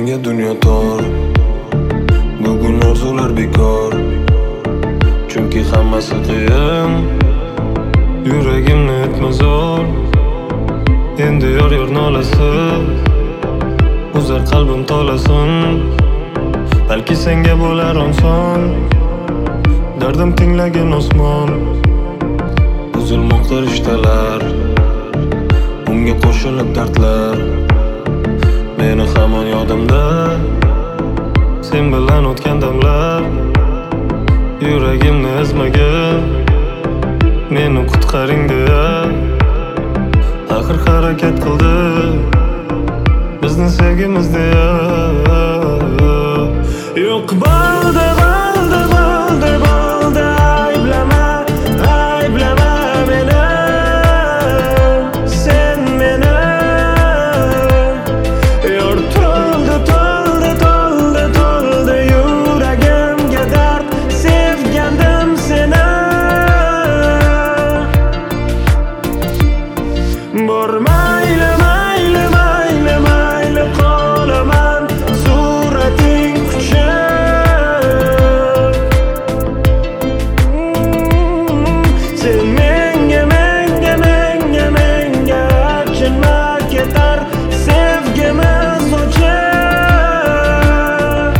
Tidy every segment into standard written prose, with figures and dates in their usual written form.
menga dunyo tor. Bugun orzular bekor, chunki hammasi qiyin. Yuragimni etma zo'r, endi yor nolasi uzar qalbim tolasin. Balki senga bo'lar oson, dardim tinglagan osmon. Uzilmoqda rishtalar, unga qo'shilib dardlar. Meni hamon yodimda sen bilan o'tgan damlar. Yuragimni ezmagin, meni qutqaring deya axir harakat qildi bizni sevgimiz deya. Yo'q bo'ldi, bo'ldi, bo'ldi, bo'ldi, ayblama, ayblama meni, sen meni. Yor to'ldi, to'ldi, to'ldi, to'ldi yuragimga dard, sevgandim seni. Bor mayli, mayli, mayli, mayli qolaman surating quchib. Sen menga, menga, menga, menga achinma ketar sevgimiz o'chib.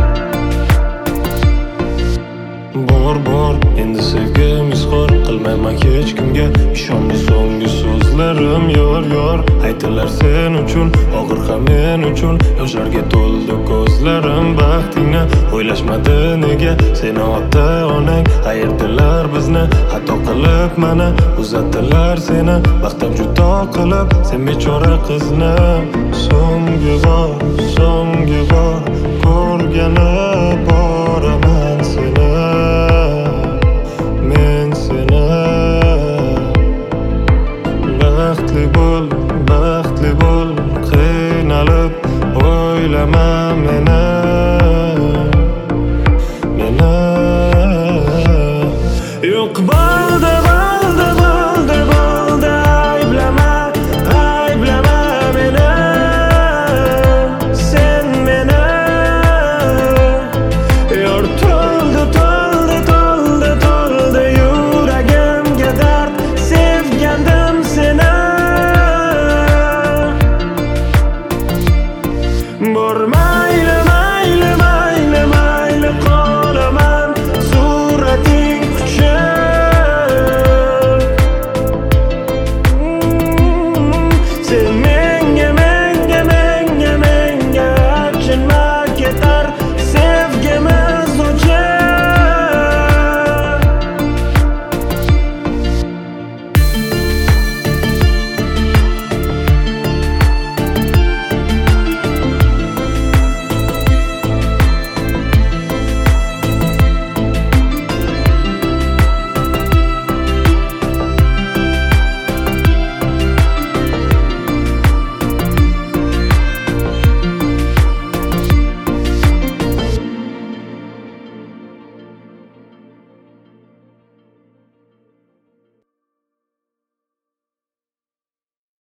Bor, endi sevgimiz xor qilmayman hech kimga. Ishonma so'nggi so'zlarim yor aytilar sen uchun, og'ir ham men uchun. Yoshlarga to'ldi ko'zlarim, baxtingni o'ylashmadi nega. Seni ota-onang ayirdilar bizni, xato qilib mana uzatdilar seni baxtdan judo qilib. Sen bechora qizni so'nggi bor ko'rgani boraman.